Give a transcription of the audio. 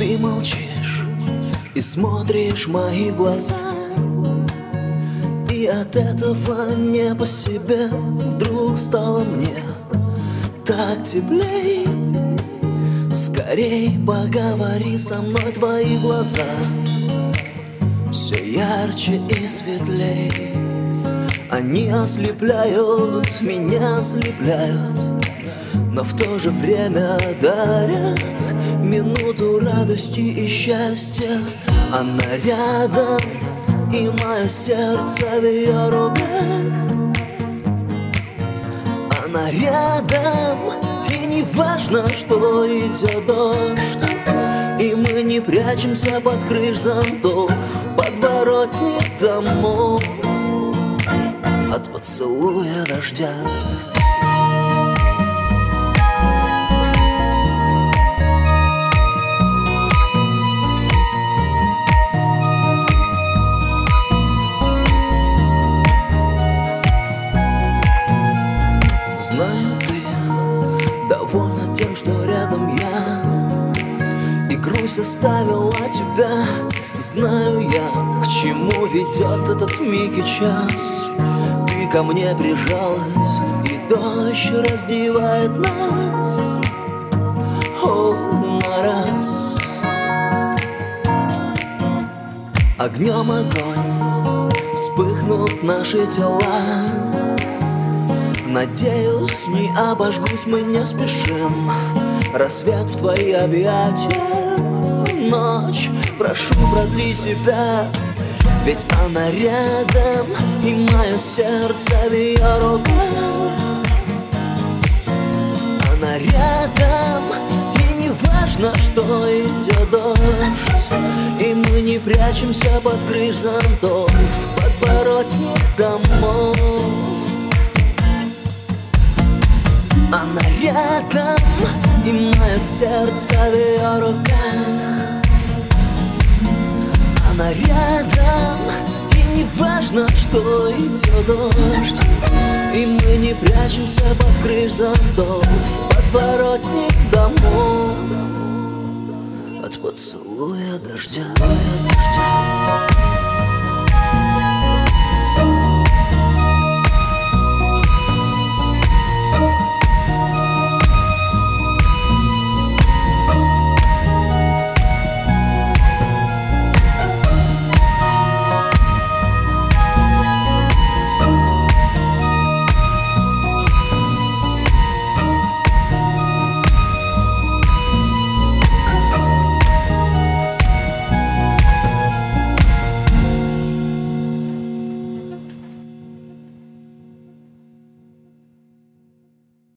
Ты молчишь и смотришь в мои глаза, и от этого не по себе вдруг стало мне так теплей. Скорей поговори со мной, твои глаза все ярче и светлей. Они ослепляют, меня ослепляют, но в то же время дарят минуту радости и счастья. Она рядом, и мое сердце в ее руках. Она рядом, и не важно, что идет дождь, и мы не прячемся под крыш зонтов, подворотни домов от поцелуя дождя. Знаю, ты довольна тем, что рядом я, и грусть оставила тебя. Знаю я, к чему ведет этот миг и час. Ты ко мне прижалась, и дождь раздевает нас, о, на раз. Огнем огонь, вспыхнут наши тела. Надеюсь, не обожгусь, мы не спешим. Рассвет в твои объятия, ночь, прошу, продли себя. Ведь она рядом, и мое сердце в ее руках. Она рядом, и не важно, что идет дождь, и мы не прячемся под крыш зонтов, подворотни домов. Она рядом, и мое сердце в ее руках. Она рядом, и не важно, что идет дождь, и мы не прячемся под крыш зонтов, подворотни домов от поцелуя дождя.